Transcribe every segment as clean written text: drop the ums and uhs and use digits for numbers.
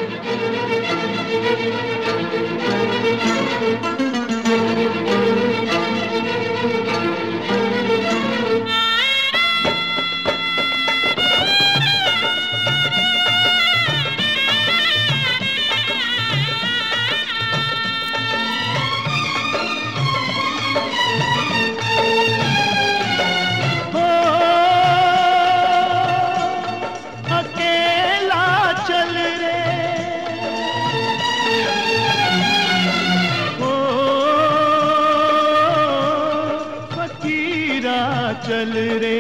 चल रे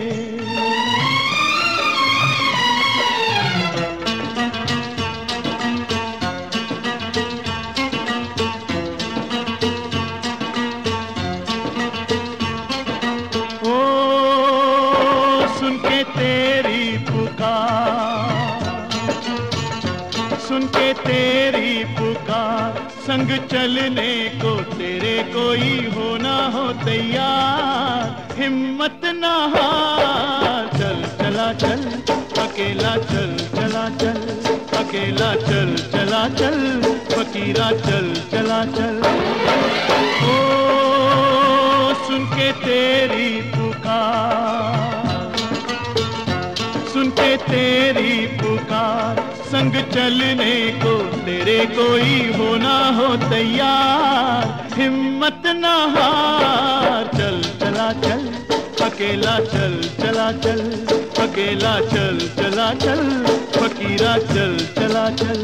ओ सुन के तेरी पुकार, सुन के तेरी पुकार, संग चलने को तेरे कोई हो ना हो तैयार, हिम्मत ना हार। चल चला चल अकेला, चल चला चल अकेला, चल चला चल फकीरा, चल चला चल। ओ सुन के तेरी पुकार, सुन के तेरी पुकार, संग चलने को तेरे कोई हो ना हो तैयार, हिम्मत ना हार। चल चला चल अकेला, चल चला चल अकेला, चल चला चल फकीरा, चल चला चल।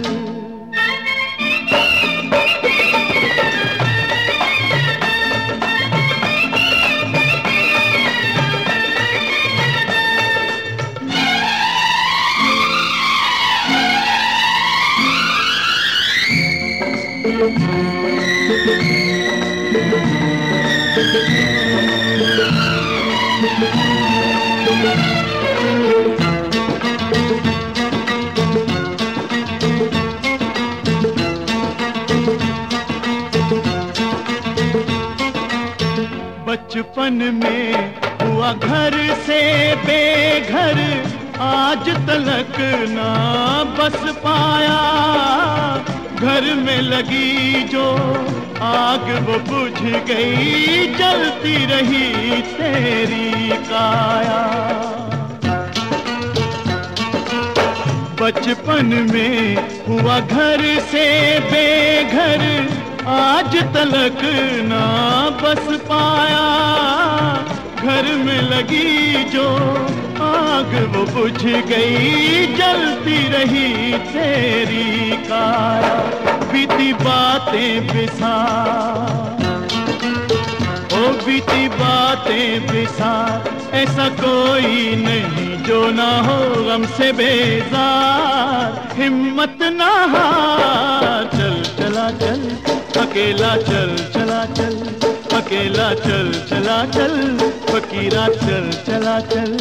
बचपन में हुआ घर से बेघर, आज तलक ना बस पाया, घर में लगी जो आग वो बुझ गई, जलती रही तेरी काया। बचपन में हुआ घर से बेघर, आज तलक ना बस पाया, घर में लगी जो आग वो बुझ गई, जलती रही तेरी काया। बीती बातें बिसार, ओ बीती बातें बिसार, ऐसा कोई नहीं जो ना हो गम से बेजार, हिम्मत ना हार। चल चला चल अकेला, चल चला चल अकेला, चल चला चल फकीरा, चल चला चल।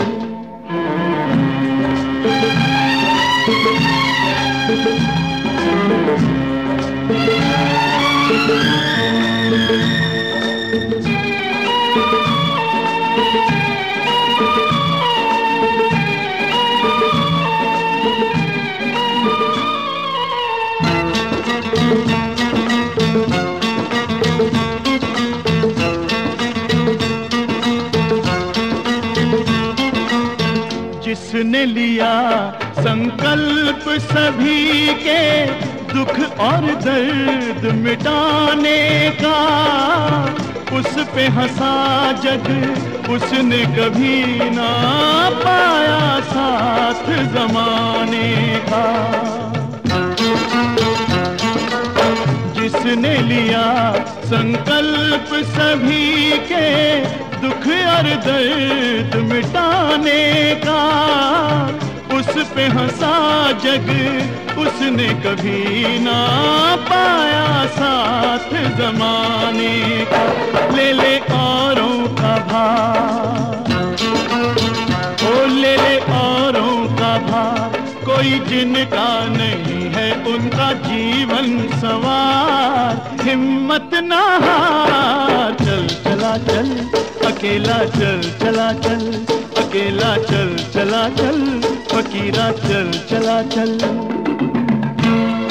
जिसने लिया संकल्प सभी के दुख और दर्द मिटाने का, उस पे हंसा जग उसने कभी ना पाया साथ जमाने का। जिसने लिया संकल्प सभी के दुख और दर्द मिटाने का, उस पे हंसा जग उसने कभी ना पाया साथ जमाने का। ले ले औरों का भार, ओ ले ले औरों का भार, कोई जिनका नहीं है उनका जीवन सवार, हिम्मत ना हार। चल चला चल अकेला, चल चला चल अकेला, चल चला चल फकीरा, चल चला चल।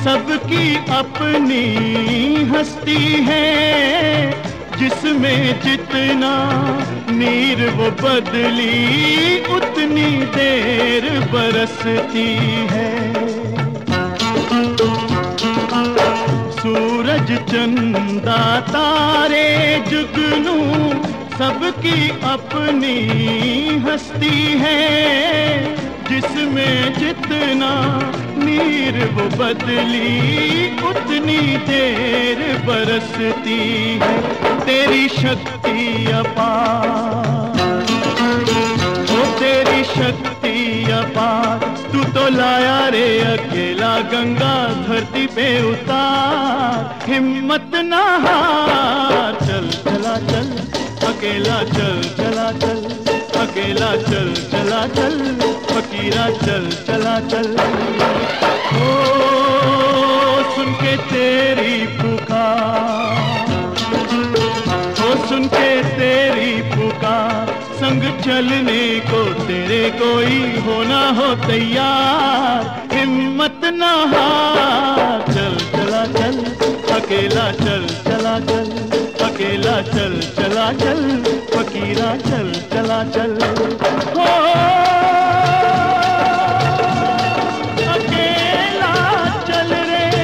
सबकी अपनी हस्ती है, जिसमें जितना नीर वो बदली उतनी देर बरसती है। सूरज चंदा तारे जुगनू सबकी अपनी हस्ती है, जिसमें जितना नीर वो बदली उतनी देर बरसती है। तेरी शक्ति अपार, ओ तेरी शक्ति अपार, तू तो लाया रे अकेला गंगा धरती पे उतार। हिम्मत ना हार, चल चला चल अकेला, चल चला चल अकेला, चल चला चल फकीरा, चल चला चल। ओ सुन के तेरी पुकार, ओ सुन के तेरी पुकार, संग चलने को तेरे कोई हो ना हो तैयार। हिम्मत ना हार, चल चला चल अकेला, चल चला चल अकेला, चल चला चल फकीरा, चल चला चल। हो अकेला चल रे,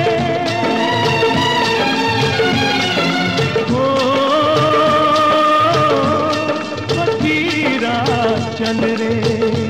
हो फकीरा चल रे।